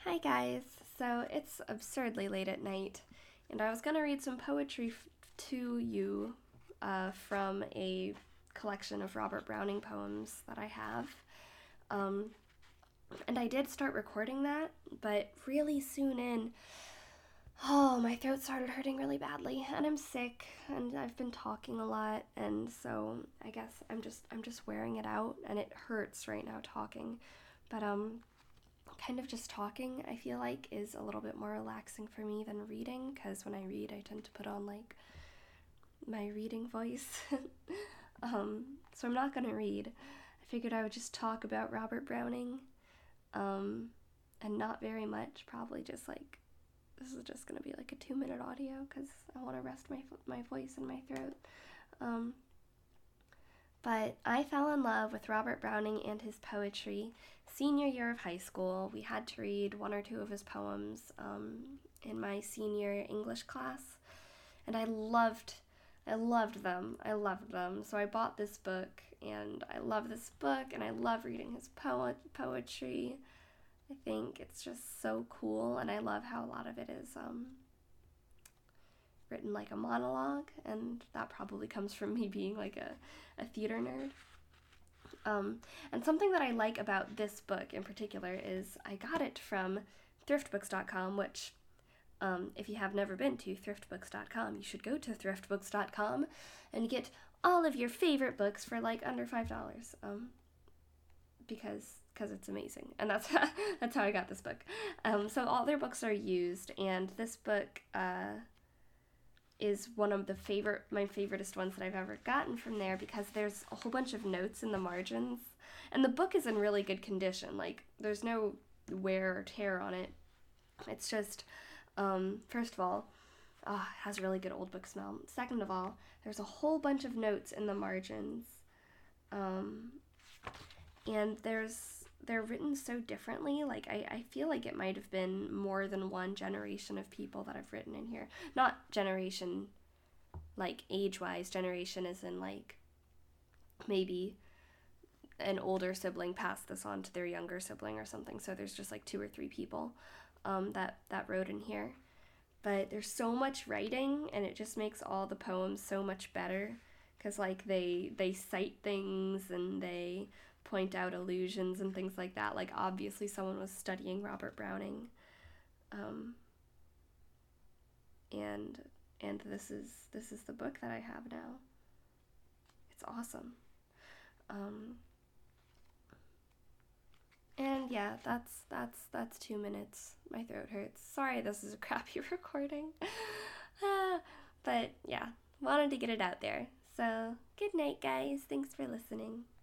Hi guys. So it's absurdly late at night, and I was gonna read some poetry to you from a collection of Robert Browning poems that I have. Um, and I did start recording that, but really soon in, my throat started hurting really badly, and I'm sick, and I've been talking a lot, and so I guess I'm just wearing it out, and it hurts right now talking, but kind of just talking, I feel like, is a little bit more relaxing for me than reading, because when I read, I tend to put on, like, my reading voice. So I'm not gonna read. I figured I would just talk about Robert Browning, um, and not very much, probably just, like, this is just gonna be, like, a 2-minute audio, because I want to rest my voice and my throat. Um, But I fell in love with Robert Browning and his poetry senior year of high school. We had to read one or two of his poems in my senior English class, and I loved them. I loved them. So I bought this book, and I love this book, and I love reading his poetry. I think it's just so cool, and I love how a lot of it is written like a monologue, and that probably comes from me being like a theater nerd. And something that I like about this book in particular is I got it from thriftbooks.com, which, if you have never been to thriftbooks.com, you should go to thriftbooks.com and get all of your favorite books for like under $5, because it's amazing, and that's how I got this book. So all their books are used, and this book is one of my favoriteest ones that I've ever gotten from there, because there's a whole bunch of notes in the margins, and the book is in really good condition. Like, there's no wear or tear on it. It's just, first of all, it has a really good old book smell. Second of all, there's a whole bunch of notes in the margins, and they're written so differently. Like, I feel like it might have been more than one generation of people that have written in here. Not generation, like, age-wise. Generation is in, like, maybe an older sibling passed this on to their younger sibling or something. So there's just, like, 2 or 3 people that wrote in here. But there's so much writing, and it just makes all the poems so much better. Because, like, they cite things, and they point out allusions and things like that. Like, obviously someone was studying Robert Browning, and this is the book that I have now. It's awesome. And yeah, that's 2 minutes. My throat hurts. Sorry, this is a crappy recording. But yeah, wanted to get it out there. So good night, guys. Thanks for listening.